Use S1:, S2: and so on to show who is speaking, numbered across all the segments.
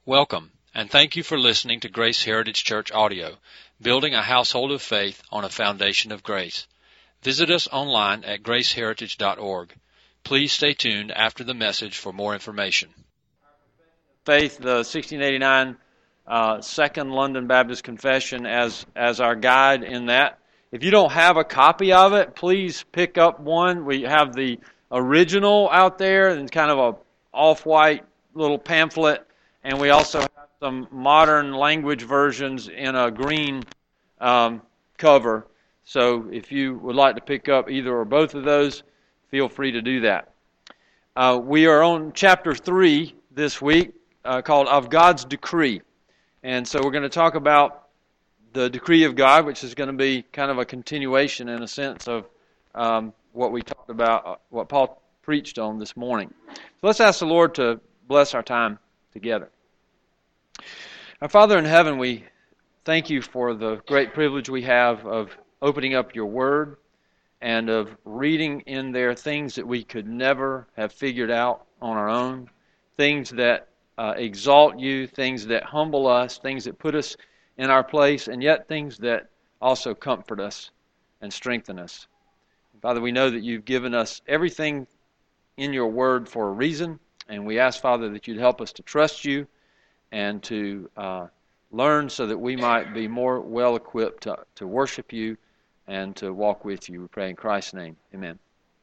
S1: Welcome, and thank you for listening to Grace Heritage Church Audio, building a household of faith on a foundation of grace. Visit us online at graceheritage.org. Please stay tuned after the message for more information.
S2: Faith, the 1689 Second London Baptist Confession as our guide in that. If you don't have a copy of it, please pick up one. We have the original out there and kind of a off-white little pamphlet, and we also have some modern language versions in a green cover. So if you would like to pick up either or both of those, feel free to do that. We are on chapter 3 this week called Of God's Decree. And so we're going to talk about the decree of God, which is going to be kind of a continuation in a sense of what we talked about, what Paul preached on this morning. So let's ask the Lord to bless our time together. Our Father in heaven, we thank you for the great privilege we have of opening up your word and of reading in there things that we could never have figured out on our own, things that exalt you, things that humble us, things that put us in our place, and yet things that also comfort us and strengthen us. Father, we know that you've given us everything in your word for a reason, and we ask, Father, that you'd help us to trust you and to learn so that we might be more well-equipped to worship you and to walk with you. We pray in Christ's name. Amen.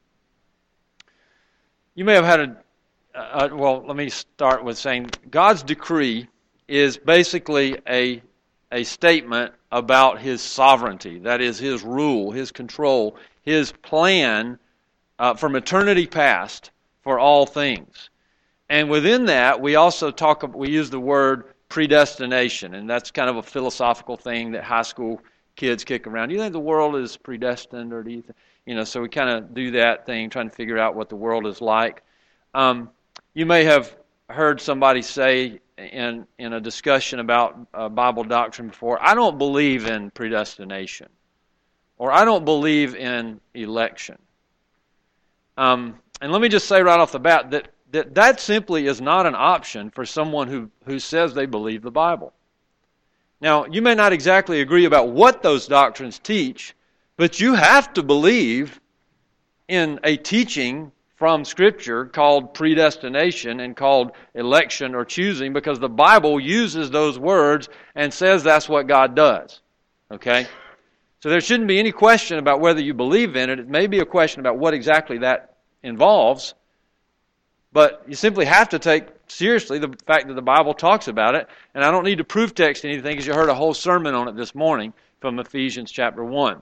S2: You may have had let me start with saying God's decree is basically a statement about His sovereignty. That is, His rule, His control, His plan from eternity past for all things. And within that, we use the word predestination, and that's kind of a philosophical thing that high school kids kick around. Do you think the world is predestined, or do you think, so we kind of do that thing, trying to figure out what the world is like. You may have heard somebody say in a discussion about Bible doctrine before, I don't believe in predestination, or I don't believe in election. And let me just say right off the bat that simply is not an option for someone who says they believe the Bible. Now, you may not exactly agree about what those doctrines teach, but you have to believe in a teaching from Scripture called predestination and called election or choosing, because the Bible uses those words and says that's what God does. Okay? So there shouldn't be any question about whether you believe in it. It may be a question about what exactly that involves, but you simply have to take seriously the fact that the Bible talks about it, and I don't need to proof text anything because you heard a whole sermon on it this morning from Ephesians chapter 1.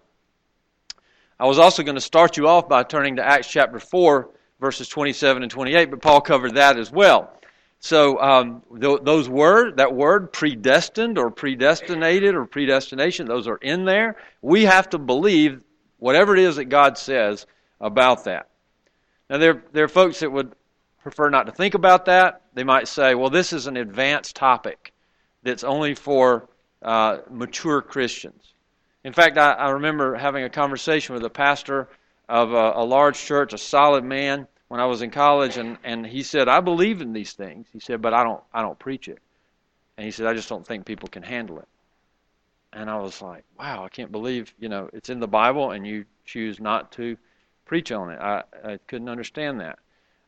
S2: I was also going to start you off by turning to Acts chapter 4, verses 27 and 28, but Paul covered that as well. So that word predestined or predestinated or predestination, those are in there. We have to believe whatever it is that God says about that. Now there are folks that would prefer not to think about that. They might say, well, this is an advanced topic that's only for mature Christians. In fact, I remember having a conversation with a pastor of a large church, a solid man, when I was in college, and he said, I believe in these things. He said, but I don't preach it. And he said, I just don't think people can handle it. And I was like, wow, I can't believe, it's in the Bible and you choose not to preach on it. I couldn't understand that.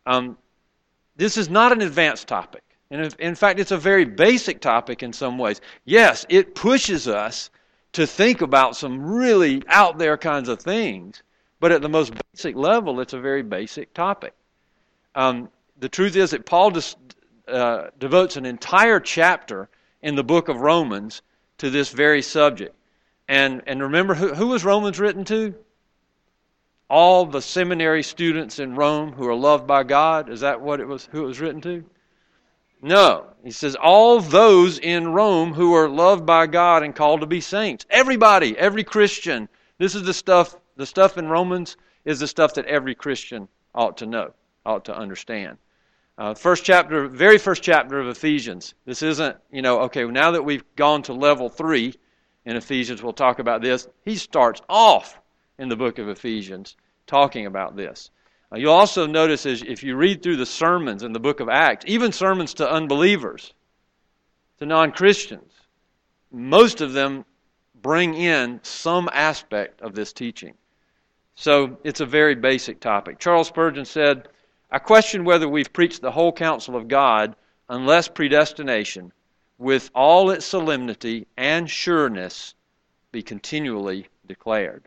S2: This is not an advanced topic. And in fact, it's a very basic topic in some ways. Yes, it pushes us to think about some really out there kinds of things, but at the most basic level, it's a very basic topic. The truth is that Paul devotes an entire chapter in the book of Romans to this very subject. And remember, who was Romans written to? All the seminary students in Rome who are loved by God. Is that what it was? Who it was written to? No. He says, all those in Rome who are loved by God and called to be saints. Everybody, every Christian. This is the stuff in Romans is the stuff that every Christian ought to know, ought to understand. Very first chapter of Ephesians. This isn't, okay, now that we've gone to level 3 in Ephesians, we'll talk about this. He starts off in the book of Ephesians talking about this. You'll also notice if you read through the sermons in the book of Acts, even sermons to unbelievers, to non-Christians, most of them bring in some aspect of this teaching. So it's a very basic topic. Charles Spurgeon said, "I question whether we've preached the whole counsel of God unless predestination, with all its solemnity and sureness, be continually declared."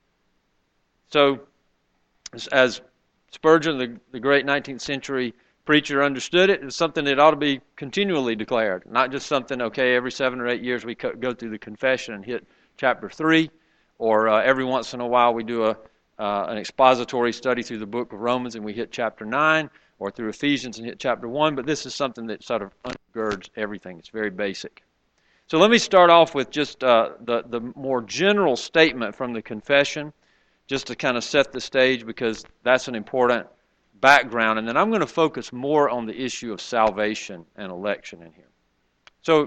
S2: So, as Spurgeon, the great 19th century preacher, understood it, it's something that ought to be continually declared, not just something, okay, every 7 or 8 years we go through the confession and hit chapter 3, or every once in a while we do an expository study through the book of Romans and we hit chapter 9, or through Ephesians and hit chapter 1, but this is something that sort of undergirds everything. It's very basic. So let me start off with just the more general statement from the confession, just to kind of set the stage, because that's an important background, and then I'm going to focus more on the issue of salvation and election in here. So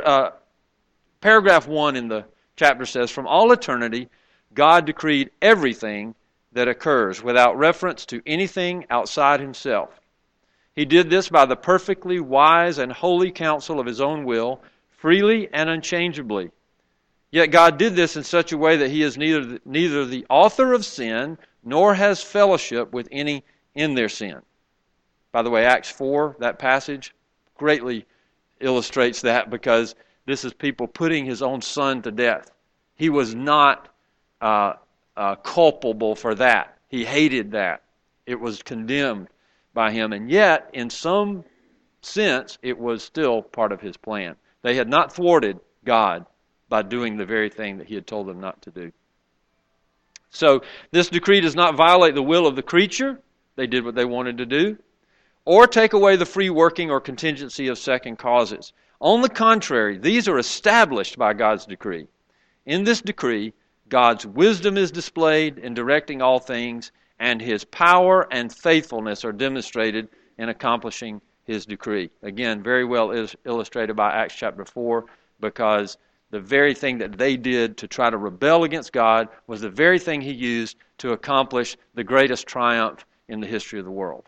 S2: paragraph 1 in the chapter says, "From all eternity, God decreed everything that occurs without reference to anything outside himself. He did this by the perfectly wise and holy counsel of his own will, freely and unchangeably. Yet God did this in such a way that he is neither the author of sin nor has fellowship with any in their sin." By the way, Acts 4, that passage, greatly illustrates that, because this is people putting his own son to death. He was not culpable for that. He hated that. It was condemned by him, and yet, in some sense, it was still part of his plan. They had not thwarted God by doing the very thing that he had told them not to do. So, this decree does not violate the will of the creature. They did what they wanted to do, or take away the free working or contingency of second causes. On the contrary, these are established by God's decree. In this decree, God's wisdom is displayed in directing all things, and his power and faithfulness are demonstrated in accomplishing his decree. Again, very well illustrated by Acts chapter 4, because the very thing that they did to try to rebel against God was the very thing he used to accomplish the greatest triumph in the history of the world.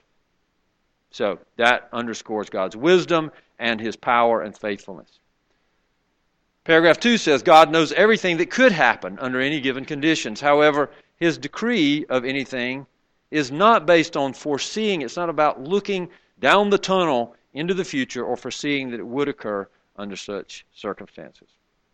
S2: So that underscores God's wisdom and his power and faithfulness. Paragraph 2 says, "God knows everything that could happen under any given conditions. However, his decree of anything is not based on foreseeing. It's not about looking down the tunnel into the future or foreseeing that it would occur under such circumstances."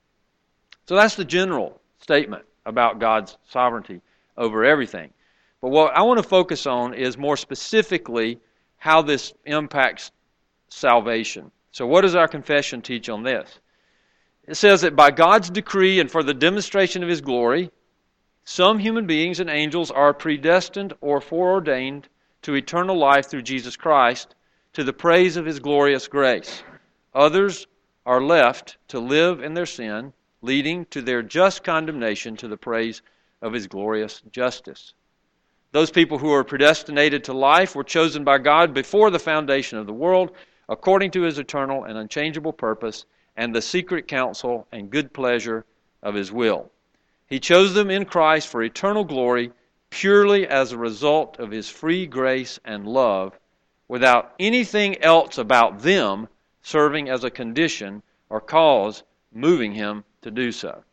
S2: So that's the general statement about God's sovereignty over everything. But what I want to focus on is more specifically how this impacts salvation. So what does our confession teach on this? It says that by God's decree and for the demonstration of his glory, some human beings and angels are predestined or foreordained to eternal life through Jesus Christ, to the praise of his glorious grace. Others are left to live in their sin, leading to their just condemnation to the praise of his glorious justice. Those people who are predestinated to life were chosen by God before the foundation of the world, according to his eternal and unchangeable purpose and the secret counsel and good pleasure of his will. He chose them in Christ for eternal glory, purely as a result of his free grace and love, without anything else about them serving as a condition or cause moving him to do so.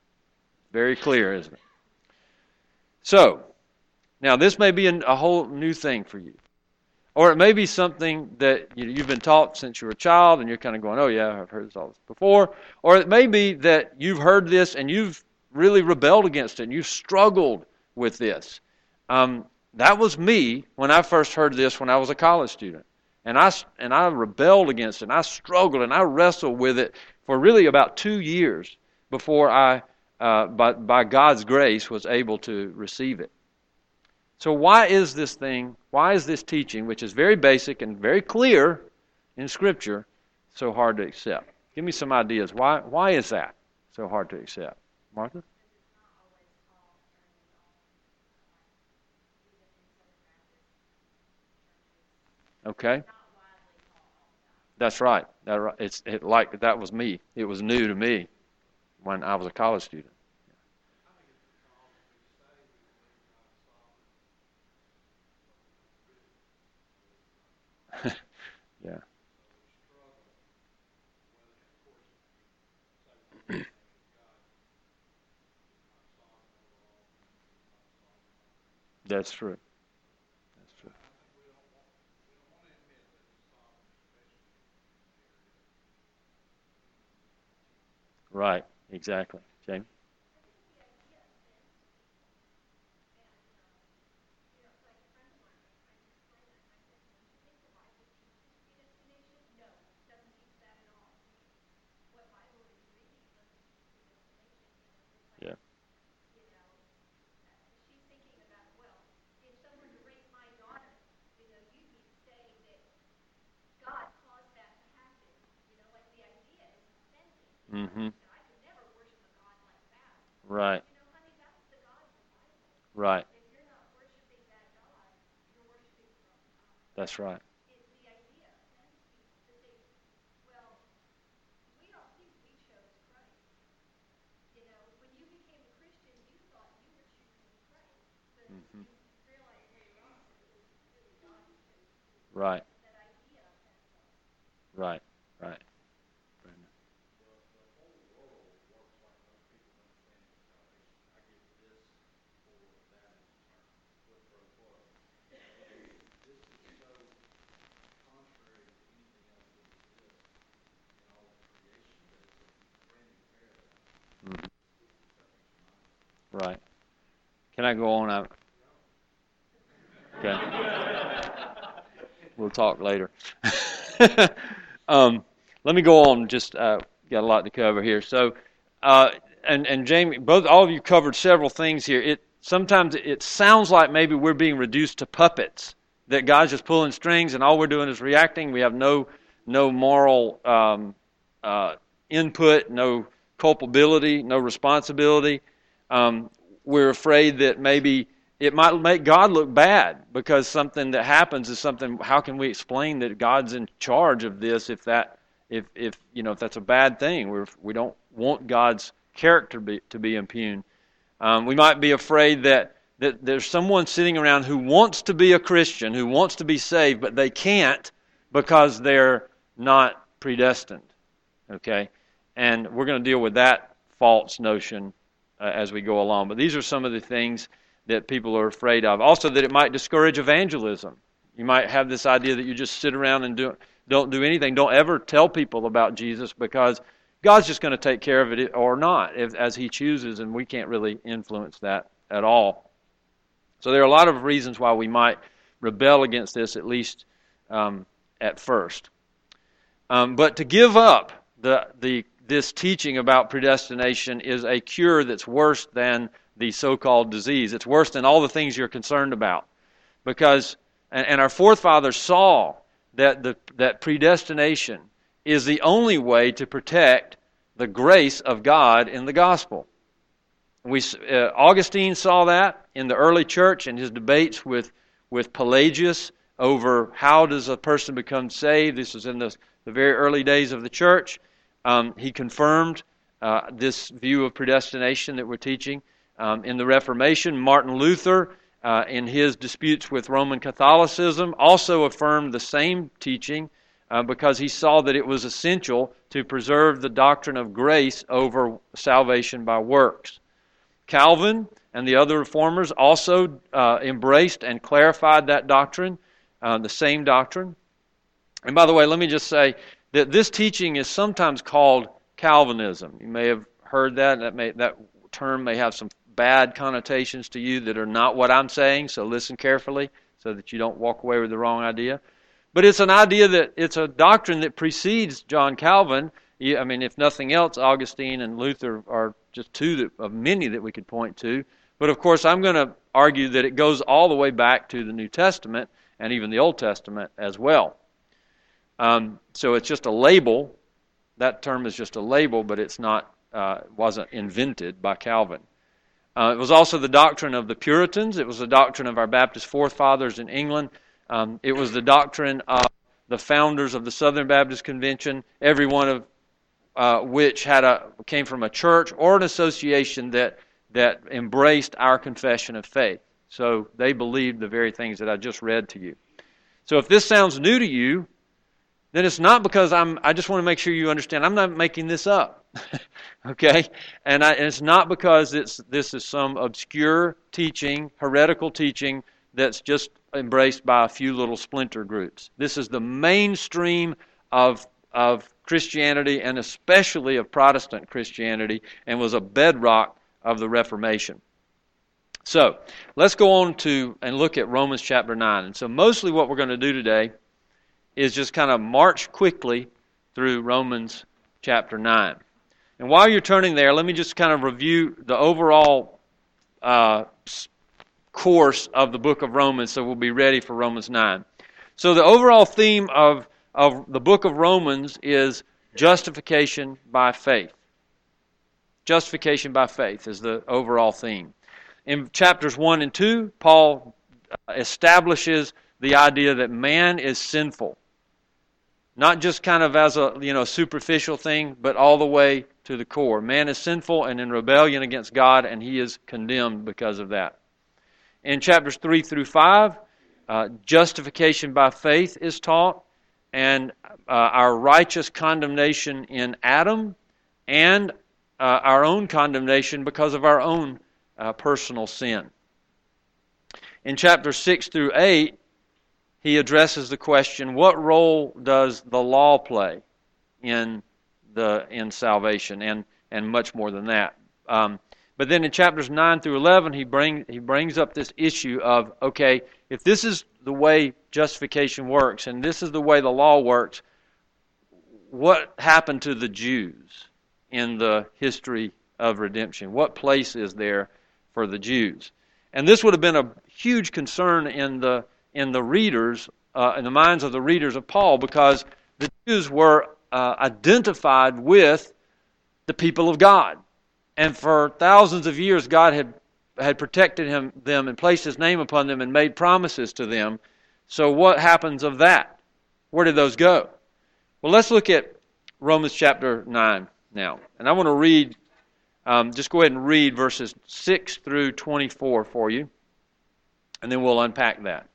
S2: Very clear, isn't it? So, now this may be a whole new thing for you. Or it may be something that you've been taught since you were a child and you're kind of going, oh yeah, I've heard this all this before. Or it may be that you've heard this and you've really rebelled against it and you've struggled with this. That was me when I first heard this when I was a college student. And I rebelled against it and I struggled and I wrestled with it for really about 2 years before I, by God's grace, was able to receive it. So why is this teaching, which is very basic and very clear in Scripture, so hard to accept? Give me some ideas. Why is that so hard to accept? Martha? Okay. That's right. That was me. It was new to me when I was a college student. Yeah. That's true. That's true. Right. Exactly. Jamie? Yeah. Mm-hmm. Right. Right. That's right. Mm-hmm. Right. Right. Right. Mhm. Right. Can I go on? Okay. We'll talk later. Let me go on. Just got a lot to cover here. So, and Jamie, all of you covered several things here. Sometimes it sounds like maybe we're being reduced to puppets. That God's just pulling strings, and all we're doing is reacting. We have no moral input, no culpability, no responsibility. We're afraid that maybe it might make God look bad because something that happens is something. How can we explain that God's in charge of this if that's a bad thing? We don't want God's character to be impugned. We might be afraid that there's someone sitting around who wants to be a Christian, who wants to be saved, but they can't because they're not predestined. Okay, and we're going to deal with that false notion as we go along. But these are some of the things that people are afraid of. Also, that it might discourage evangelism. You might have this idea that you just sit around and don't do anything. Don't ever tell people about Jesus because God's just going to take care of it or not as He chooses, and we can't really influence that at all. So there are a lot of reasons why we might rebel against this, at least at first. But to give up this teaching about predestination is a cure that's worse than the so-called disease. It's worse than all the things you're concerned about. Because, and our forefathers saw that predestination is the only way to protect the grace of God in the gospel. Augustine saw that in the early church in his debates with Pelagius over how does a person become saved. This was in the very early days of the church. He confirmed this view of predestination that we're teaching. In the Reformation, Martin Luther, in his disputes with Roman Catholicism, also affirmed the same teaching because he saw that it was essential to preserve the doctrine of grace over salvation by works. Calvin and the other reformers also embraced and clarified that doctrine, the same doctrine. And by the way, let me just say that this teaching is sometimes called Calvinism. You may have heard that. That term may have some bad connotations to you that are not what I'm saying, so listen carefully so that you don't walk away with the wrong idea. But it's an idea it's a doctrine that precedes John Calvin. I mean, if nothing else, Augustine and Luther are just two of many that we could point to. But of course, I'm going to argue that it goes all the way back to the New Testament and even the Old Testament as well. So it's just a label. That term is just a label, but it's not. Wasn't invented by Calvin. It was also the doctrine of the Puritans. It was the doctrine of our Baptist forefathers in England. It was the doctrine of the founders of the Southern Baptist Convention, every one of which came from a church or an association that embraced our confession of faith. So they believed the very things that I just read to you. So if this sounds new to you, then it's not because I just want to make sure you understand. I'm not making this up. Okay? And it's not because this is some obscure teaching, heretical teaching, that's just embraced by a few little splinter groups. This is the mainstream of Christianity, and especially of Protestant Christianity, and was a bedrock of the Reformation. So, let's go on to and look at Romans chapter 9. And so mostly what we're going to do today is just kind of march quickly through Romans chapter 9. And while you're turning there, let me just kind of review the overall course of the book of Romans so we'll be ready for Romans 9. So the overall theme of the book of Romans is justification by faith. Justification by faith is the overall theme. In chapters 1 and 2, Paul establishes the idea that man is sinful. Not just kind of as a superficial thing, but all the way to the core. Man is sinful and in rebellion against God, and he is condemned because of that. In chapters 3 through 5, justification by faith is taught, and our righteous condemnation in Adam, and our own condemnation because of our own personal sin. In chapters 6 through 8, he addresses the question, what role does the law play in salvation, and much more than that. But then in chapters 9 through 11, he brings up this issue of, okay, if this is the way justification works, and this is the way the law works, what happened to the Jews in the history of redemption? What place is there for the Jews? And this would have been a huge concern in the readers, in the minds of the readers of Paul, because the Jews were identified with the people of God. And for thousands of years, God had protected them and placed His name upon them and made promises to them. So what happens of that? Where did those go? Well, let's look at Romans chapter 9 now. And I want to read, just go ahead and read verses 6 through 24 for you. And then we'll unpack that.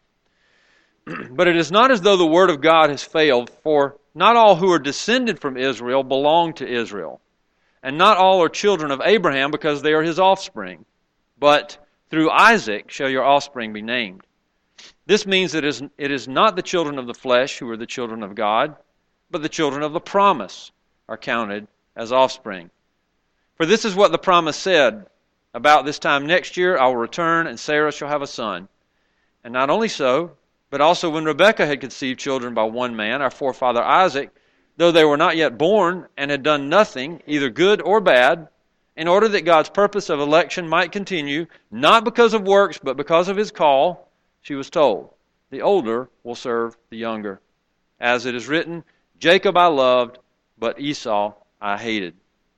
S2: But it is not as though the word of God has failed, for not all who are descended from Israel belong to Israel. And not all are children of Abraham because they are his offspring. But through Isaac shall your offspring be named. This means that it is not the children of the flesh who are the children of God, but the children of the promise are counted as offspring. For this is what the promise said, about this time next year I will return, and Sarah shall have a son. And not only so, but also when Rebekah had conceived children by one man, our forefather Isaac, though they were not yet born and had done nothing, either good or bad, in order that God's purpose of election might continue, not because of works, but because of His call, she was told, the older will serve the younger. As it is written, Jacob I loved, but Esau I hated.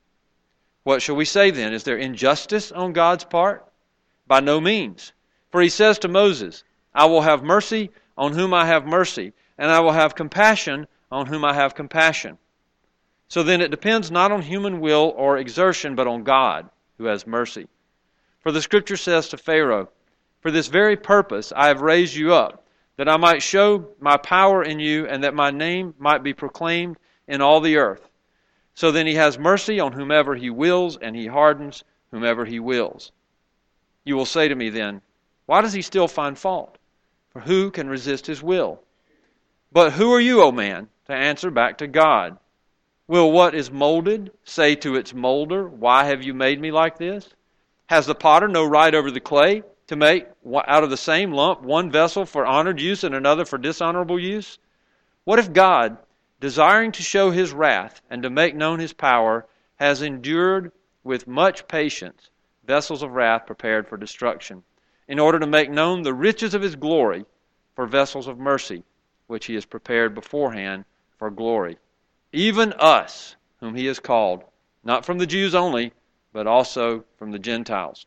S2: What shall we say then? Is there injustice on God's part? By no means. For He says to Moses, I will have mercy on whom I have mercy, and I will have compassion on whom I have compassion. So then it depends not on human will or exertion, but on God, who has mercy. For the Scripture says to Pharaoh, for this very purpose I have raised you up, that I might show my power in you, and that my name might be proclaimed in all the earth. So then He has mercy on whomever He wills, and He hardens whomever He wills. You will say to me then, why does He still find fault? For who can resist His will? But who are you, O man, to answer back to God? Will what is molded say to its molder, why have you made me like this? Has the potter no right over the clay to make out of the same lump one vessel for honored use and another for dishonorable use? What if God, desiring to show His wrath and to make known His power, has endured with much patience vessels of wrath prepared for destruction, in order to make known the riches of His glory for vessels of mercy, which He has prepared beforehand for glory? Even us, whom He has called, not from the Jews only, but also from the Gentiles.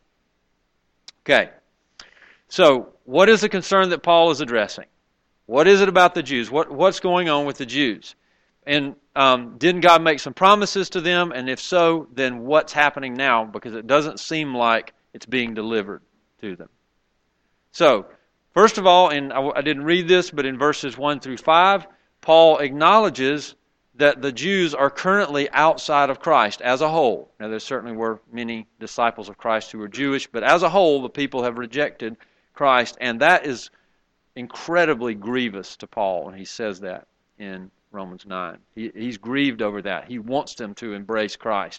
S2: Okay, so what is the concern that Paul is addressing? What is it about the Jews? What's going on with the Jews? And didn't God make some promises to them? And if so, then what's happening now? Because it doesn't seem like it's being delivered to them. So, first of all, and I didn't read this, but in verses 1 through 5, Paul acknowledges that the Jews are currently outside of Christ as a whole. Now, there certainly were many disciples of Christ who were Jewish, but as a whole, the people have rejected Christ, and that is incredibly grievous to Paul when he says that in Romans 9. He's grieved over that. He wants them to embrace Christ.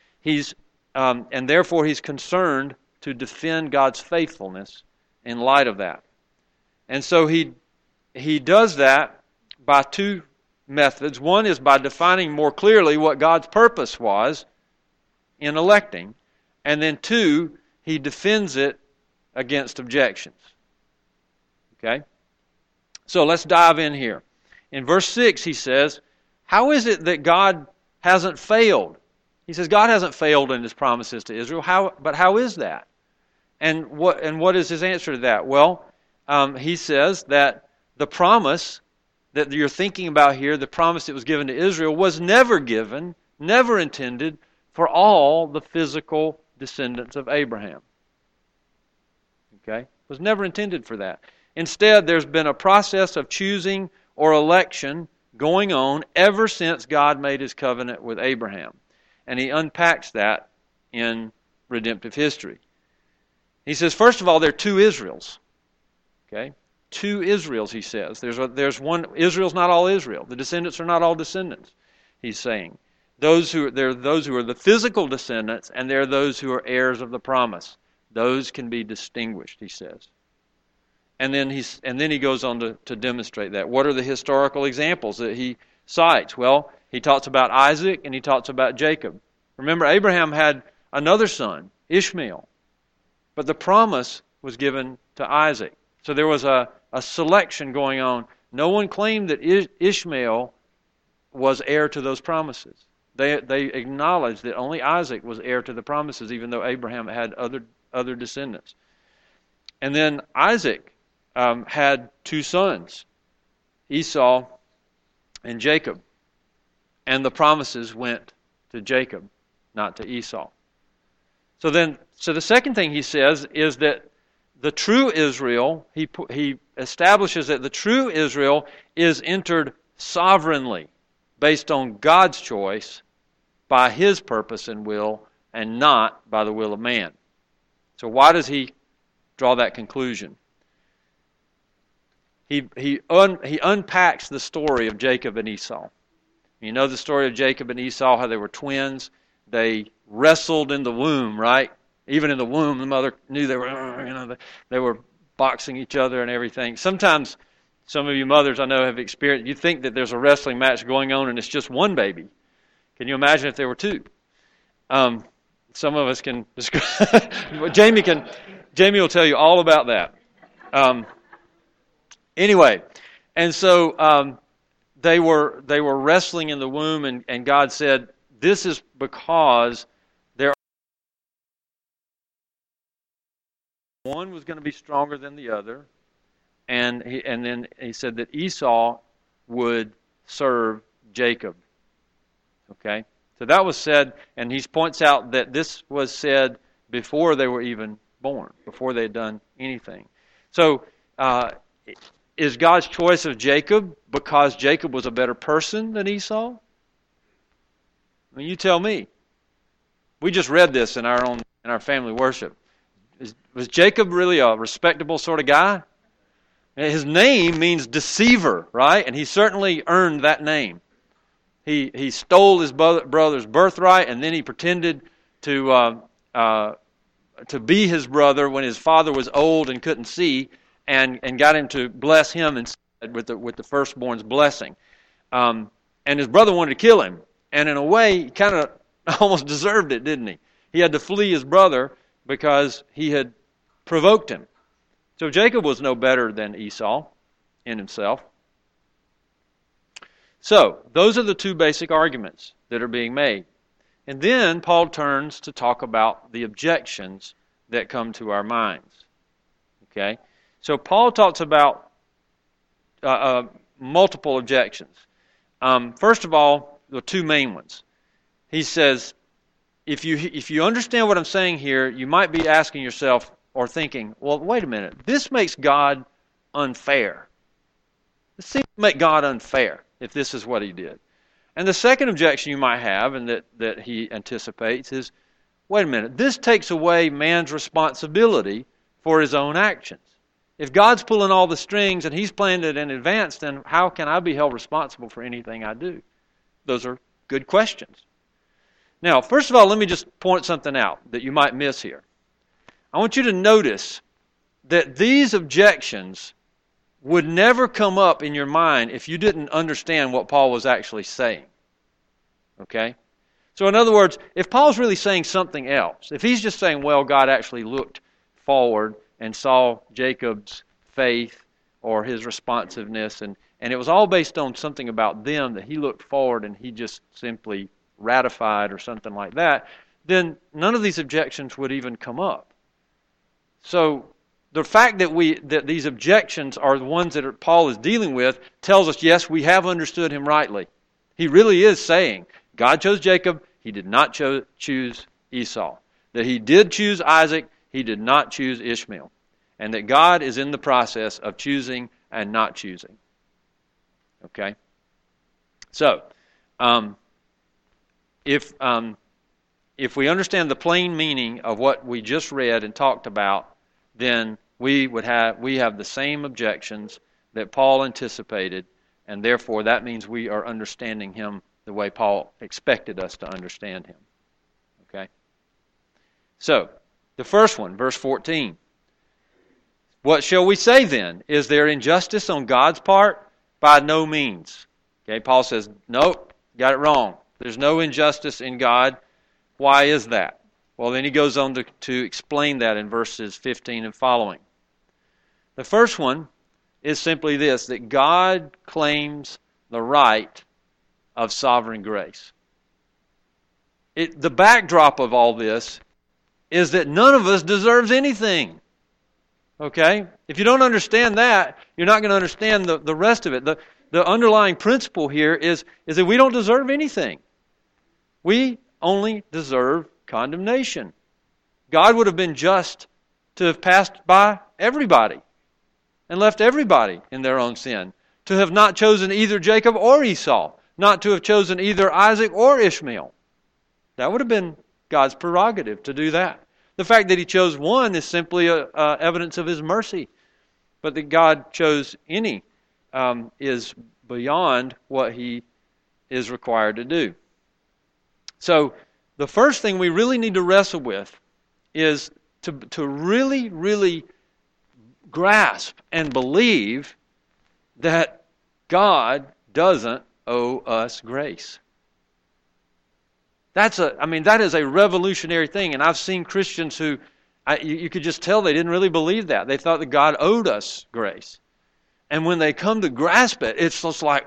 S2: And therefore he's concerned to defend God's faithfulness in light of that. And so he does that by two methods. One is by defining more clearly what God's purpose was in electing. And then two, he defends it against objections. Okay? So let's dive in here. In verse 6 he says, how is it that God hasn't failed? He says God hasn't failed in His promises to Israel. But how is that? And what is his answer to that? Well, he says that the promise that you're thinking about here, the promise that was given to Israel, was never given, never intended for all the physical descendants of Abraham. Okay? It was never intended for that. Instead, there's been a process of choosing or election going on ever since God made His covenant with Abraham. And he unpacks that in redemptive history. He says, first of all, there are two Israels. Okay? Two Israels, he says. There's one. Israel's not all Israel. The descendants are not all descendants, he's saying. There are those who are the physical descendants, and there are those who are heirs of the promise. Those can be distinguished, he says. And then he goes on to demonstrate that. What are the historical examples that he cites? Well, he talks about Isaac and he talks about Jacob. Remember, Abraham had another son, Ishmael. But the promise was given to Isaac. So there was a selection going on. No one claimed that Ishmael was heir to those promises. They acknowledged that only Isaac was heir to the promises, even though Abraham had other descendants. And then Isaac had two sons, Esau and Jacob. And the promises went to Jacob, not to Esau. So the second thing he says is that the true Israel, he establishes that the true Israel is entered sovereignly, based on God's choice, by His purpose and will, and not by the will of man. So why does he draw that conclusion? He unpacks the story of Jacob and Esau. You know the story of Jacob and Esau, how they were twins. They wrestled in the womb, right? Even in the womb, the mother knew they were boxing each other and everything. Sometimes, some of you mothers I know have experienced, you think that there's a wrestling match going on and it's just one baby. Can you imagine if there were two? Some of us can describe. Jamie will tell you all about that. Anyway, and so they were wrestling in the womb, and God said, this is because one was going to be stronger than the other, and then he said that Esau would serve Jacob. Okay? So that was said, and he points out that this was said before they were even born, before they had done anything. So, is God's choice of Jacob because Jacob was a better person than Esau? I mean, you tell me. We just read this in our family worship. Was Jacob really a respectable sort of guy? His name means deceiver, right? And he certainly earned that name. He stole his brother's birthright, and then he pretended to be his brother when his father was old and couldn't see, and got him to bless him instead with the firstborn's blessing. And his brother wanted to kill him, and in a way, he kind of almost deserved it, didn't he? He had to flee his brother because he had provoked him. So Jacob was no better than Esau in himself. So, those are the two basic arguments that are being made. And then Paul turns to talk about the objections that come to our minds. Okay? So Paul talks about multiple objections. First of all, the two main ones. He says, if you understand what I'm saying here, you might be asking yourself or thinking, well, wait a minute, this makes God unfair. This seems to make God unfair if this is what He did. And the second objection you might have, and that he anticipates, is, wait a minute, this takes away man's responsibility for his own actions. If God's pulling all the strings and he's planned it in advance, then how can I be held responsible for anything I do? Those are good questions. Now, first of all, let me just point something out that you might miss here. I want you to notice that these objections would never come up in your mind if you didn't understand what Paul was actually saying. Okay? So in other words, if Paul's really saying something else, if he's just saying, well, God actually looked forward and saw Jacob's faith or his responsiveness, and it was all based on something about them that he looked forward and he just simply ratified or something like that, then none of these objections would even come up. So the fact that these objections are the ones that Paul is dealing with tells us, yes, we have understood him rightly. He really is saying, God chose Jacob, he did not choose Esau. That he did choose Isaac, he did not choose Ishmael. And that God is in the process of choosing and not choosing. Okay? So, if we understand the plain meaning of what we just read and talked about, then we have the same objections that Paul anticipated, and therefore that means we are understanding him the way Paul expected us to understand him. Okay? So, the first one, verse 14. What shall we say then? Is there injustice on God's part? By no means. Okay, Paul says, nope, got it wrong. There's no injustice in God. Why is that? Well, then he goes on to explain that in verses 15 and following. The first one is simply this, that God claims the right of sovereign grace. The backdrop of all this is that none of us deserves anything. Okay? If you don't understand that, you're not going to understand the rest of it. The underlying principle here is that we don't deserve anything. We only deserve condemnation. God would have been just to have passed by everybody and left everybody in their own sin. To have not chosen either Jacob or Esau. Not to have chosen either Isaac or Ishmael. That would have been God's prerogative to do that. The fact that he chose one is simply evidence of his mercy. But that God chose any is beyond what he is required to do. So, the first thing we really need to wrestle with is to really, really grasp and believe that God doesn't owe us grace. That is a revolutionary thing, and I've seen Christians who, you could just tell they didn't really believe that. They thought that God owed us grace. And when they come to grasp it, it's just like,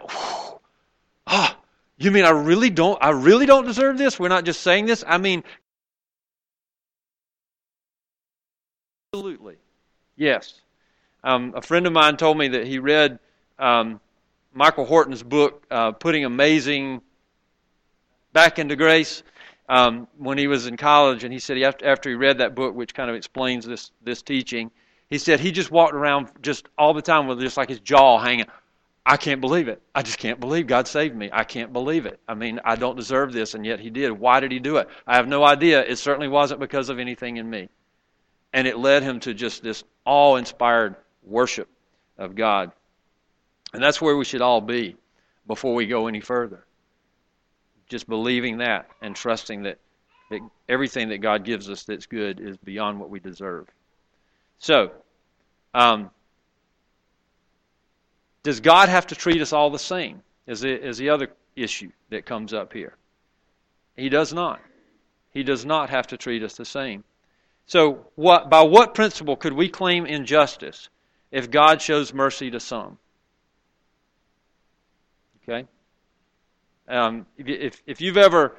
S2: you mean I really don't deserve this? We're not just saying this? I mean, absolutely. Yes. A friend of mine told me that he read Michael Horton's book, Putting Amazing Back into Grace, when he was in college, and he said after he read that book, which kind of explains this teaching, he said he just walked around just all the time with just like his jaw hanging. I can't believe it. I just can't believe God saved me. I can't believe it. I mean, I don't deserve this, and yet he did. Why did he do it? I have no idea. It certainly wasn't because of anything in me. And it led him to just this awe-inspired worship of God. And that's where we should all be before we go any further. Just believing that and trusting that everything that God gives us that's good is beyond what we deserve. So, does God have to treat us all the same? Is the other issue that comes up here. He does not. He does not have to treat us the same. So, by what principle could we claim injustice if God shows mercy to some? Okay? If you've ever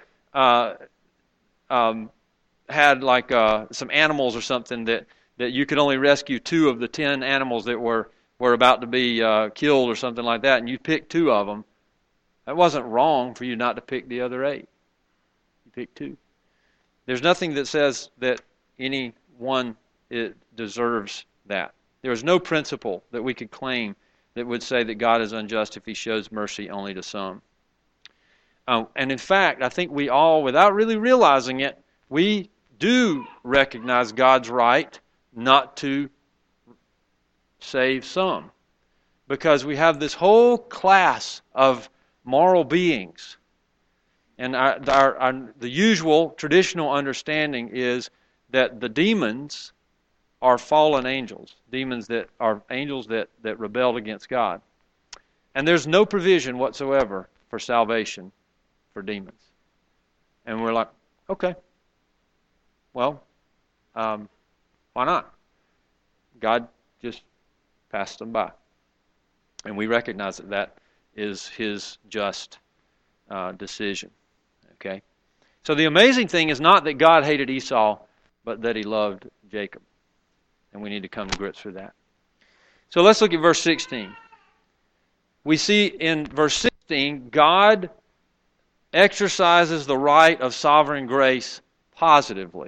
S2: had like some animals or something that you could only rescue 2 of the 10 animals that were about to be killed or something like that, and you picked 2 of them, that wasn't wrong for you not to pick the other 8. You picked 2. There's nothing that says that any one deserves that. There is no principle that we could claim that would say that God is unjust if he shows mercy only to some. And in fact, I think we all, without really realizing it, we do recognize God's right not to save some. Because we have this whole class of moral beings. And the usual traditional understanding is that the demons are fallen angels. Demons that are angels that rebelled against God. And there's no provision whatsoever for salvation for demons. And we're like, okay, well, why not? God just passed them by. And we recognize that that is His just decision. Okay? So the amazing thing is not that God hated Esau, but that He loved Jacob. And we need to come to grips with that. So let's look at verse 16. We see in verse 16, God exercises the right of sovereign grace positively.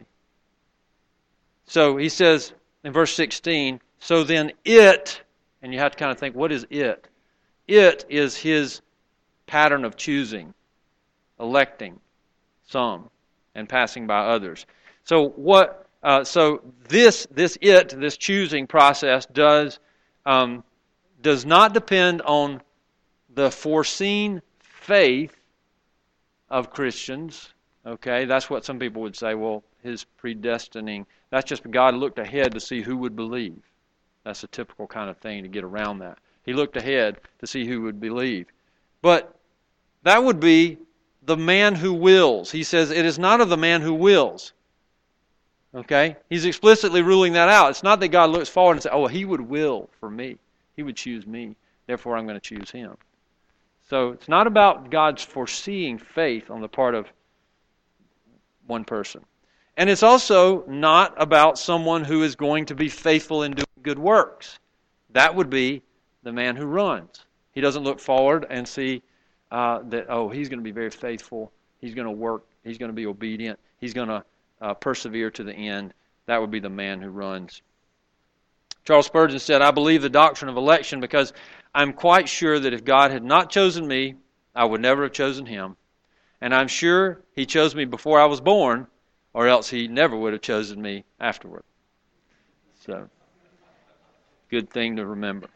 S2: So He says in verse 16, so then it, and you have to kind of think, what is it? It is His pattern of choosing, electing some, and passing by others. So what? So this choosing process does not depend on the foreseen faith of Christians. Okay, that's what some people would say. Well, His predestining. That's just God looked ahead to see who would believe. That's a typical kind of thing to get around that. He looked ahead to see who would believe. But that would be the man who wills. He says it is not of the man who wills. Okay? He's explicitly ruling that out. It's not that God looks forward and says, oh, He would will for me. He would choose me. Therefore, I'm going to choose Him. So it's not about God's foreseeing faith on the part of one person. And it's also not about someone who is going to be faithful in doing good works. That would be the man who runs. He doesn't look forward and see that, oh, he's going to be very faithful. He's going to work. He's going to be obedient. He's going to persevere to the end. That would be the man who runs. Charles Spurgeon said, I believe the doctrine of election because I'm quite sure that if God had not chosen me, I would never have chosen Him. And I'm sure He chose me before I was born, or else He never would have chosen me afterward. So, good thing to remember.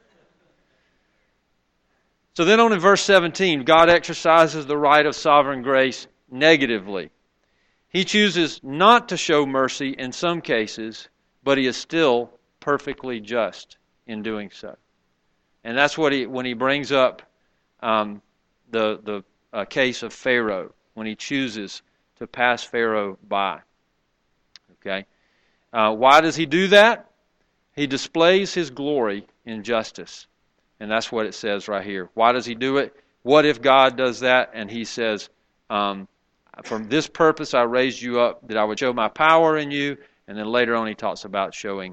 S2: So then on in verse 17, God exercises the right of sovereign grace negatively. He chooses not to show mercy in some cases, but He is still perfectly just in doing so. And that's what when He brings up the case of Pharaoh, when He chooses to pass Pharaoh by. Okay, why does He do that? He displays His glory in justice, and that's what it says right here. Why does He do it? What if God does that and He says, "From this purpose I raised you up, that I would show my power in you," and then later on He talks about showing,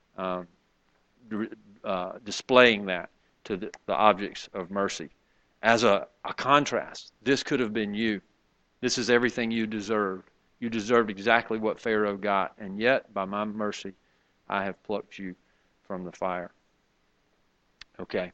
S2: displaying that to the objects of mercy as a contrast. This could have been you. This is everything you deserved. You deserved exactly what Pharaoh got, and yet, by my mercy, I have plucked you from the fire. Okay.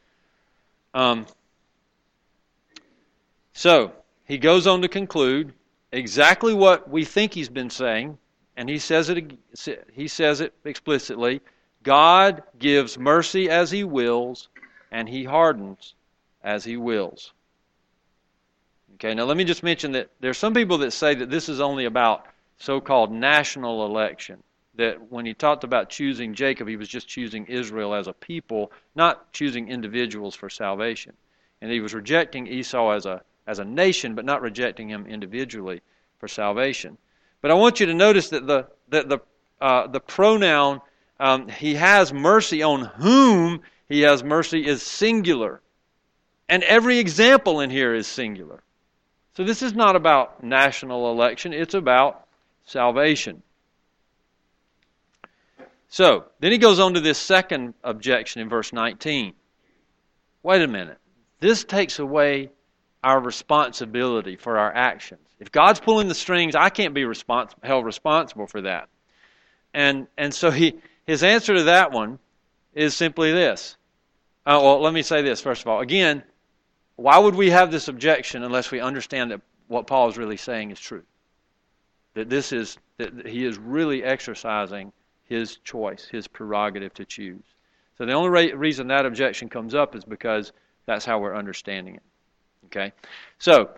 S2: So, he goes on to conclude exactly what we think he's been saying, and he says it explicitly. God gives mercy as He wills, and He hardens as He wills. Okay, now let me just mention that there are some people that say that this is only about so-called national election. That when He talked about choosing Jacob, He was just choosing Israel as a people, not choosing individuals for salvation. And He was rejecting Esau as a nation, but not rejecting him individually for salvation. But I want you to notice that the pronoun He has mercy on whom He has mercy is singular. And every example in here is singular. So this is not about national election, it's about salvation. So, then he goes on to this second objection in verse 19. Wait a minute. This takes away our responsibility for our actions. If God's pulling the strings, I can't be held responsible for that. And so his answer to that one is simply this. Well, let me say this first of all. Again, why would we have this objection unless we understand that what Paul is really saying is true? That he is really exercising his choice, his prerogative to choose. So the only reason that objection comes up is because that's how we're understanding it. Okay? So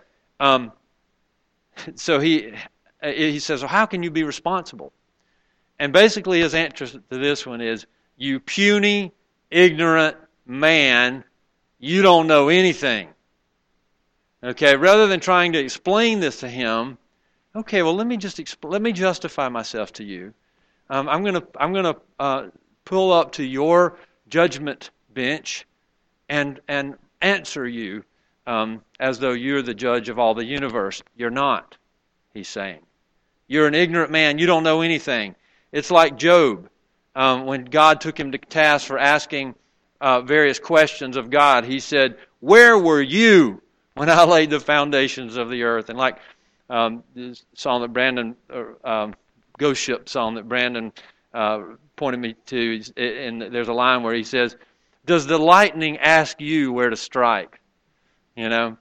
S2: he says, well, how can you be responsible? And basically his answer to this one is, you puny, ignorant man, you don't know anything. Okay, rather than trying to explain this to him, okay, well let me justify myself to you. I'm gonna pull up to your judgment bench and answer you as though you're the judge of all the universe. You're not, he's saying. You're an ignorant man. You don't know anything. It's like Job. When God took him to task for asking various questions of God, he said, where were you when I laid the foundations of the earth? And like this song that Brandon, Ghost Ship song that Brandon pointed me to, and there's a line where he says, does the lightning ask you where to strike? You know,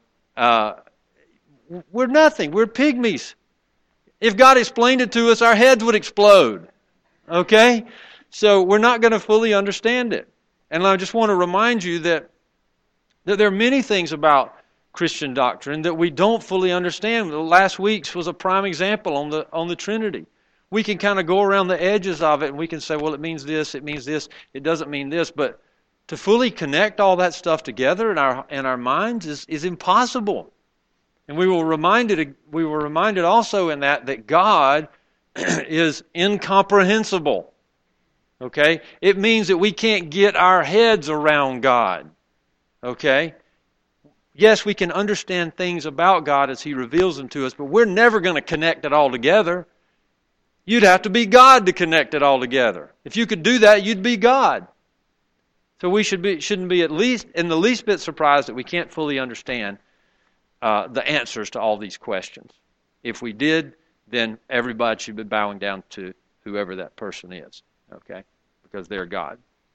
S2: we're nothing. We're pygmies. If God explained it to us, our heads would explode. Okay? So we're not going to fully understand it. And I just want to remind you that there are many things about Christian doctrine that we don't fully understand. Last week's was a prime example on the Trinity. We can kind of go around the edges of it and we can say, well, it means this, it doesn't mean this. But to fully connect all that stuff together in our minds is impossible. And we were reminded also in that God is incomprehensible. Okay? It means that we can't get our heads around God. Okay? Yes, we can understand things about God as He reveals them to us, but we're never going to connect it all together. You'd have to be God to connect it all together. If you could do that, you'd be God. So we shouldn't be at least in the least bit surprised that we can't fully understand the answers to all these questions. If we did, then everybody should be bowing down to whoever that person is, okay? Because they're God.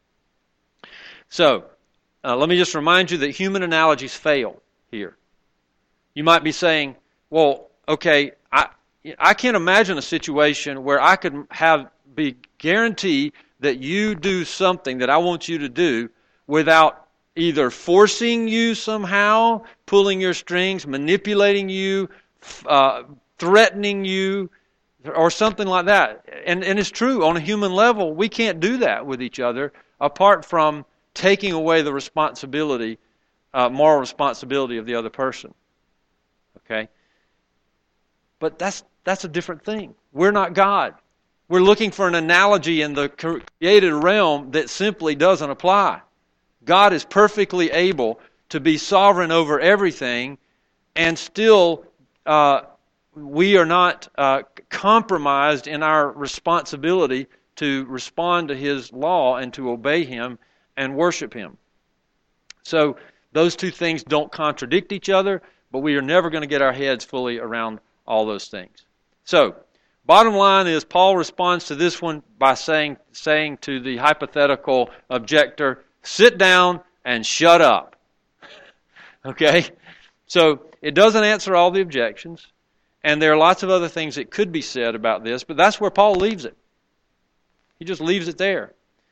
S2: So, let me just remind you that human analogies fail here. You might be saying, well, okay, I can't imagine a situation where I could be guaranteed that you do something that I want you to do without either forcing you somehow, pulling your strings, manipulating you, threatening you, or something like that. And it's true, on a human level, we can't do that with each other apart from taking away the responsibility, moral responsibility of the other person. Okay? But that's a different thing. We're not God. We're looking for an analogy in the created realm that simply doesn't apply. God is perfectly able to be sovereign over everything, and still we are not compromised in our responsibility to respond to His law and to obey Him and worship Him. So those two things don't contradict each other, but we are never going to get our heads fully around all those things. So, bottom line is Paul responds to this one by saying to the hypothetical objector, sit down and shut up. Okay? So, it doesn't answer all the objections, and there are lots of other things that could be said about this, but that's where Paul leaves it. He just leaves it there.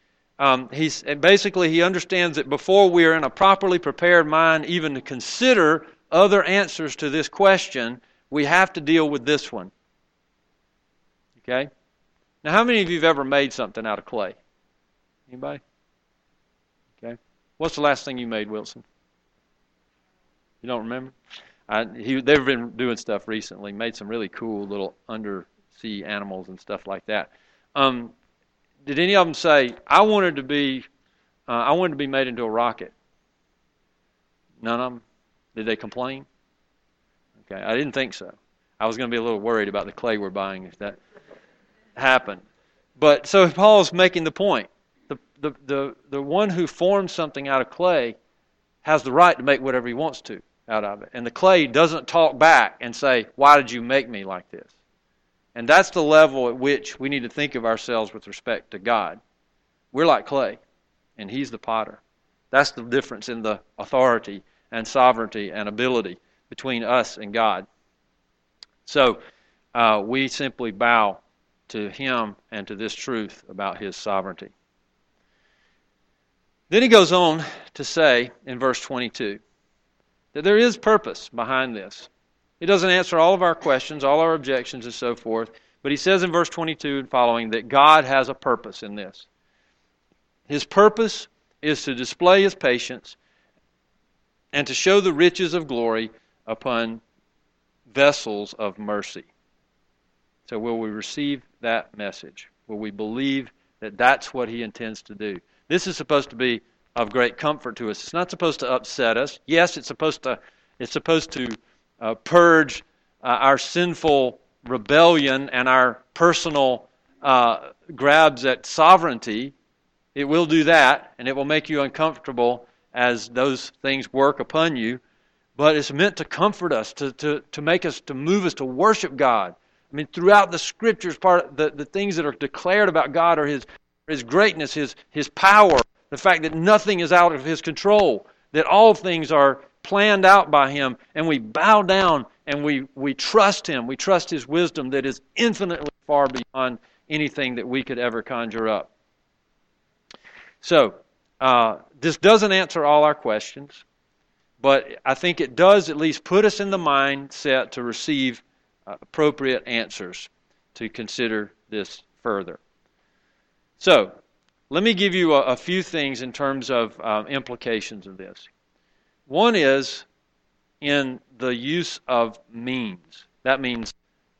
S2: He understands that before we are in a properly prepared mind even to consider other answers to this question, we have to deal with this one. Okay? Now, how many of you have ever made something out of clay? Anybody? Okay. What's the last thing you made, Wilson? You don't remember? They've been doing stuff recently. Made some really cool little undersea animals and stuff like that. Did any of them say, I wanted to be made into a rocket? None of them? Did they complain? Okay, I didn't think so. I was going to be a little worried about the clay we're buying if that happened. But so Paul's making the point. The one who forms something out of clay has the right to make whatever he wants to out of it. And the clay doesn't talk back and say, why did you make me like this? And that's the level at which we need to think of ourselves with respect to God. We're like clay, and He's the potter. That's the difference in the authority and sovereignty and ability between us and God. So we simply bow to Him and to this truth about His sovereignty. Then he goes on to say in verse 22 that there is purpose behind this. He doesn't answer all of our questions, all our objections and so forth, but he says in verse 22 and following that God has a purpose in this. His purpose is to display His patience and to show the riches of glory upon vessels of mercy. So will we receive that message? Will we believe that that's what He intends to do? This is supposed to be of great comfort to us. It's not supposed to upset us. Yes, it's supposed to purge our sinful rebellion and our personal grabs at sovereignty. It will do that, and it will make you uncomfortable as those things work upon you. But it's meant to comfort us, to make us, to move us to worship God. I mean, throughout the Scriptures, the things that are declared about God are His greatness, His power, the fact that nothing is out of His control, that all things are planned out by Him, and we bow down and we trust Him. We trust His wisdom that is infinitely far beyond anything that we could ever conjure up. So, this doesn't answer all our questions, but I think it does at least put us in the mindset to receive appropriate answers to consider this further. So, let me give you a few things in terms of implications of this. One is in the use of means. That means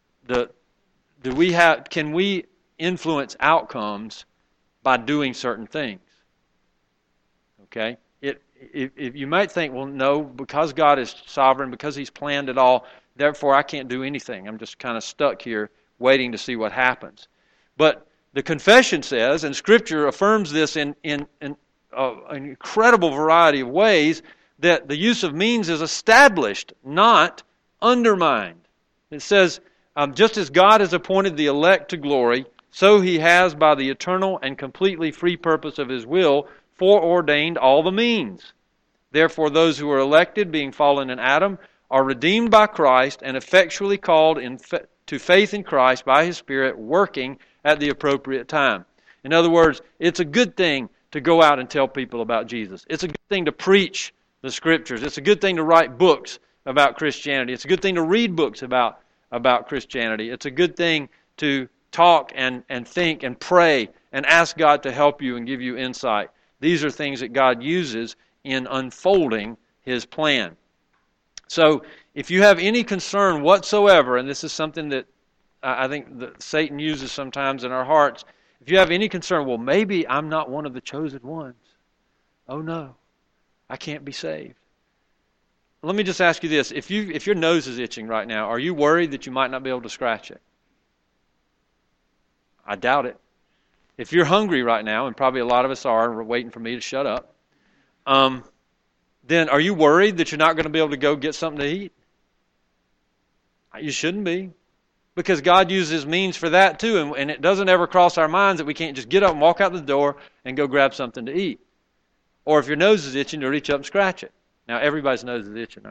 S2: can we influence outcomes by doing certain things? Okay? If you might think, well, no, because God is sovereign, because He's planned it all, therefore I can't do anything. I'm just kind of stuck here waiting to see what happens. But the confession says, and Scripture affirms this in an incredible variety of ways, that the use of means is established, not undermined. It says, just as God has appointed the elect to glory, so He has, by the eternal and completely free purpose of His will, foreordained all the means. Therefore, those who are elected, being fallen in Adam, are redeemed by Christ and effectually called to faith in Christ by His Spirit, working at the appropriate time. In other words, it's a good thing to go out and tell people about Jesus. It's a good thing to preach the Scriptures. It's a good thing to write books about Christianity. It's a good thing to read books about Christianity. It's a good thing to talk and think and pray and ask God to help you and give you insight. These are things that God uses in unfolding His plan. So, if you have any concern whatsoever, and this is something that I think that Satan uses sometimes in our hearts, if you have any concern, well, maybe I'm not one of the chosen ones. Oh no, I can't be saved. Let me just ask you this. If your nose is itching right now, are you worried that you might not be able to scratch it? I doubt it. If you're hungry right now, and probably a lot of us are, and we're waiting for me to shut up, then are you worried that you're not going to be able to go get something to eat? You shouldn't be. Because God uses means for that too, and it doesn't ever cross our minds that we can't just get up and walk out the door and go grab something to eat. Or if your nose is itching, to reach up and scratch it. Now, everybody's nose is itching.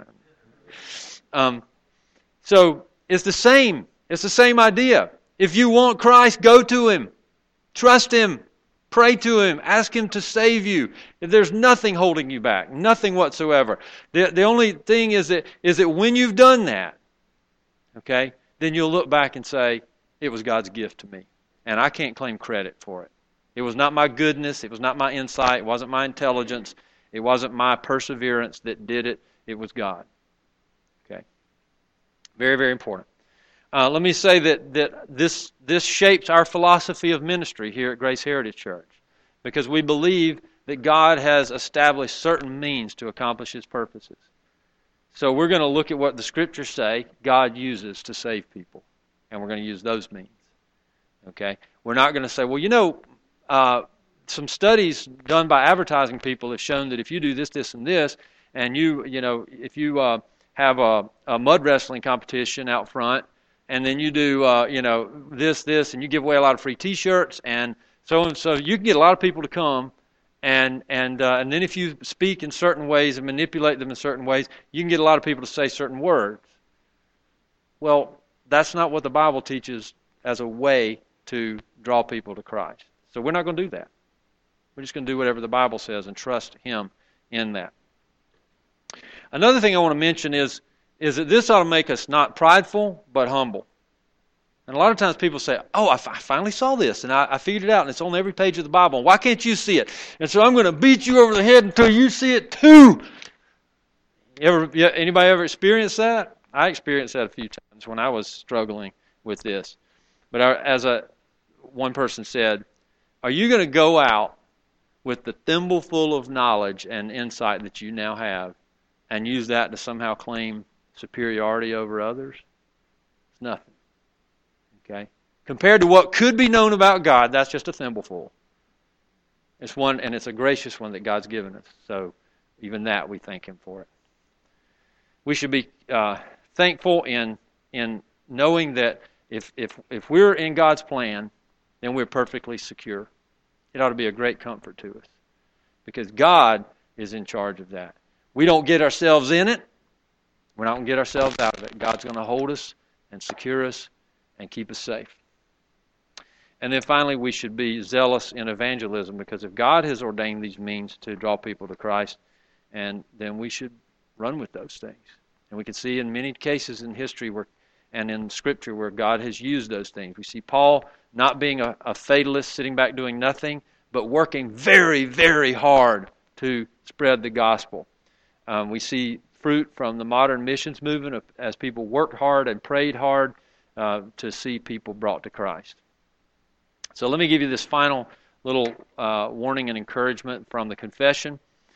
S2: So, it's the same. It's the same idea. If you want Christ, go to Him. Trust Him. Pray to Him. Ask Him to save you. There's nothing holding you back. Nothing whatsoever. The only thing is that when you've done that, okay, then you'll look back and say, it was God's gift to me. And I can't claim credit for it. It was not my goodness. It was not my insight. It wasn't my intelligence. It wasn't my perseverance that did it. It was God. Okay? Very, very important. Let me say that this shapes our philosophy of ministry here at Grace Heritage Church, because we believe that God has established certain means to accomplish His purposes. So we're going to look at what the Scriptures say God uses to save people, and we're going to use those means. Okay? We're not going to say, well, some studies done by advertising people have shown that if you do this, this, and this, and if you have a mud wrestling competition out front, and then you do, this, and you give away a lot of free T-shirts, and so you can get a lot of people to come and then if you speak in certain ways and manipulate them in certain ways, you can get a lot of people to say certain words. Well, that's not what the Bible teaches as a way to draw people to Christ. So we're not going to do that. We're just going to do whatever the Bible says and trust Him in that. Another thing I want to mention is that this ought to make us not prideful, but humble. And a lot of times people say, oh, I finally saw this, and I figured it out, and it's on every page of the Bible. Why can't you see it? And so I'm going to beat you over the head until you see it too. Anybody ever experienced that? I experienced that a few times when I was struggling with this. But one person said, are you going to go out with the thimbleful of knowledge and insight that you now have and use that to somehow claim superiority over others? It's nothing. Okay? Compared to what could be known about God, that's just a thimbleful. It's one, and it's a gracious one that God's given us. So even that, we thank Him for it. We should be thankful in knowing that if we're in God's plan, then we're perfectly secure. It ought to be a great comfort to us because God is in charge of that. We don't get ourselves in it. We're not going to get ourselves out of it. God's going to hold us and secure us and keep us safe. And then finally, we should be zealous in evangelism because if God has ordained these means to draw people to Christ, and then we should run with those things. And we can see in many cases in history and in Scripture where God has used those things. We see Paul not being a fatalist, sitting back doing nothing, but working very, very hard to spread the gospel. We see fruit from the modern missions movement as people worked hard and prayed hard to see people brought to Christ. So let me give you this final little warning and encouragement from the confession.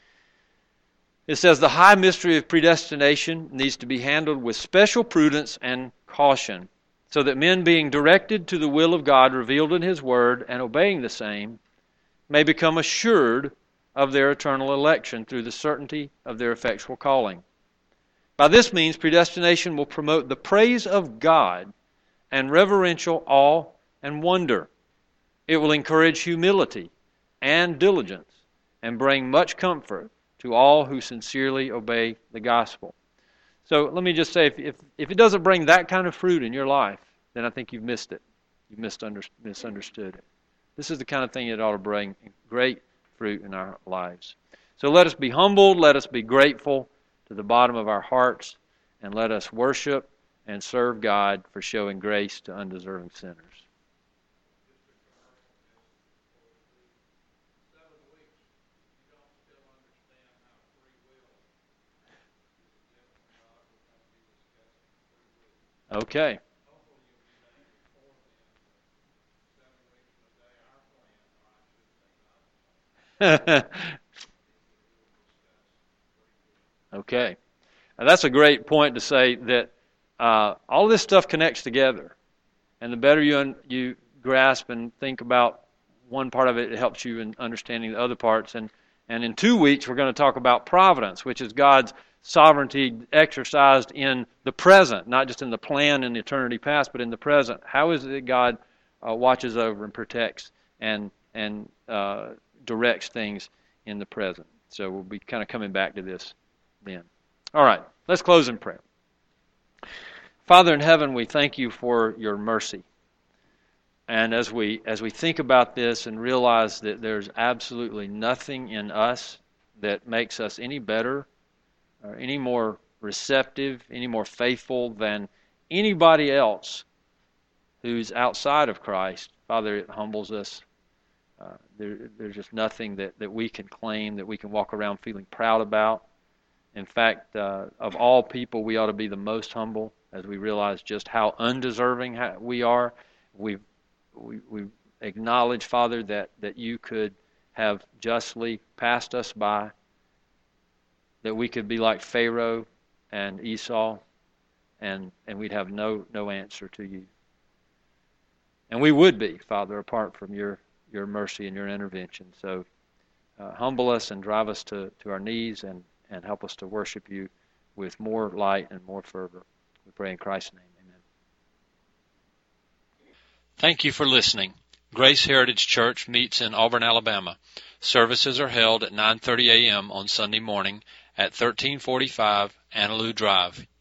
S2: It says, the high mystery of predestination needs to be handled with special prudence and caution, so that men being directed to the will of God revealed in His Word and obeying the same may become assured of their eternal election through the certainty of their effectual calling. By this means, predestination will promote the praise of God and reverential awe and wonder. It will encourage humility and diligence and bring much comfort to all who sincerely obey the gospel. So let me just say, if it doesn't bring that kind of fruit in your life, then I think you've missed it. You've misunderstood it. This is the kind of thing that ought to bring great fruit in our lives. So let us be humbled, let us be grateful to the bottom of our hearts, and let us worship and serve God for showing grace to undeserving sinners. Okay. Okay. Now that's a great point to say that all this stuff connects together. And the better you grasp and think about one part of it, it helps you in understanding the other parts. And in 2 weeks, we're going to talk about providence, which is God's sovereignty exercised in the present, not just in the plan in the eternity past, but in the present. How is it that God watches over and protects and directs things in the present? So we'll be kind of coming back to this then. All right, let's close in prayer. Father in heaven, we thank you for your mercy. And as we think about this and realize that there's absolutely nothing in us that makes us any better or any more receptive, any more faithful than anybody else who's outside of Christ, Father, it humbles us. There's just nothing that we can claim, that we can walk around feeling proud about. In fact, of all people, we ought to be the most humble as we realize just how undeserving we are. We acknowledge, Father, that you could have justly passed us by, that we could be like Pharaoh and Esau, and we'd have no answer to you. And we would be, Father, apart from your mercy and your intervention. So humble us and drive us to our knees and help us to worship you with more light and more fervor. We pray in Christ's name. Amen.
S1: Thank you for listening. Grace Heritage Church meets in Auburn, Alabama. Services are held at 9:30 a.m. on Sunday morning at 1345 Annaloo Drive,